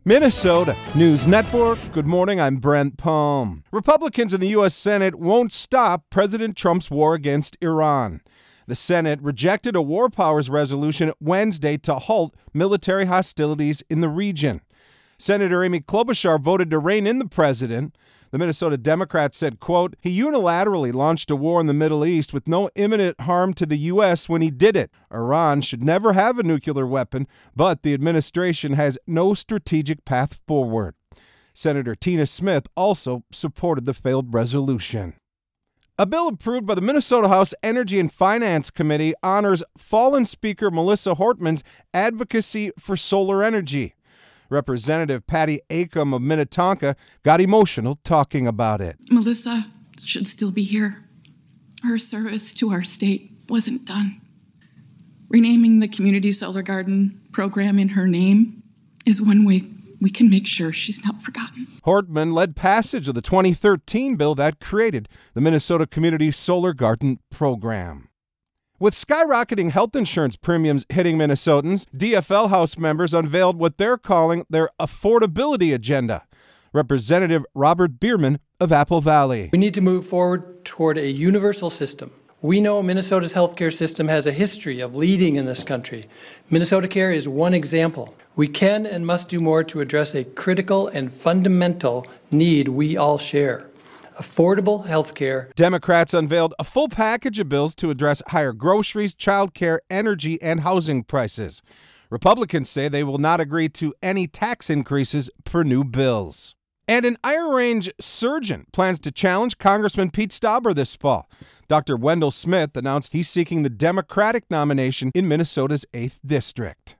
Minnesota News Network. Good morning, I'm Brent Palm. Republicans in the U.S. Senate won't stop President Trump's war against Iran. The Senate rejected a war powers resolution Wednesday to halt military hostilities in the region. Senator Amy Klobuchar voted to rein in the president. The Minnesota Democrat said, quote, he unilaterally launched a war in the Middle East with no imminent harm to the U.S. when he did it. Iran should never have a nuclear weapon, but the administration has no strategic path forward. Senator Tina Smith also supported the failed resolution. A bill approved by the Minnesota House Energy and Finance Committee honors fallen Speaker Melissa Hortman's advocacy for solar energy. Representative Patty Acom of Minnetonka got emotional talking about it. Melissa should still be here. Her service to our state wasn't done. Renaming the Community Solar Garden program in her name is one way we can make sure she's not forgotten. Hortman led passage of the 2013 bill that created the Minnesota Community Solar Garden program. With skyrocketing health insurance premiums hitting Minnesotans, DFL House members unveiled what they're calling their affordability agenda. Representative Robert Bierman of Apple Valley. We need to move forward toward a universal system. We know Minnesota's healthcare system has a history of leading in this country. Minnesota Care is one example. We can and must do more to address a critical and fundamental need we all share. Affordable health care. Democrats unveiled a full package of bills to address higher groceries, child care, energy, and housing prices. Republicans say they will not agree to any tax increases per new bills. And an Iron Range surgeon plans to challenge Congressman Pete Stauber this fall. Dr. Wendell Smith announced he's seeking the Democratic nomination in Minnesota's 8th District.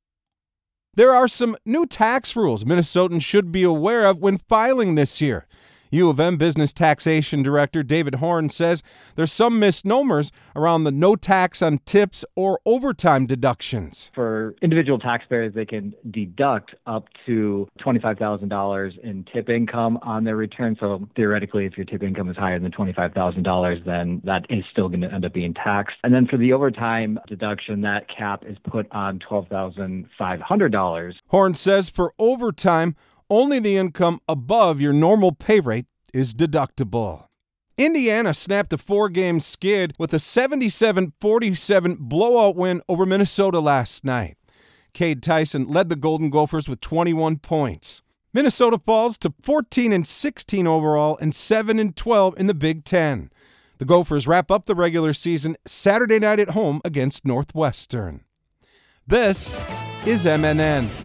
There are some new tax rules Minnesotans should be aware of when filing this year. U of M Business Taxation Director David Horn says there's some misnomers around the no tax on tips or overtime deductions. For individual taxpayers, they can deduct up to $25,000 in tip income on their return. So theoretically, if your tip income is higher than $25,000, then that is still going to end up being taxed. And then for the overtime deduction, that cap is put on $12,500. Horn says for overtime, only the income above your normal pay rate is deductible. Indiana snapped a 4-game skid with a 77-47 blowout win over Minnesota last night. Cade Tyson led the Golden Gophers with 21 points. Minnesota falls to 14-16 overall and 7-12 in the Big Ten. The Gophers wrap up the regular season Saturday night at home against Northwestern. This is MNN.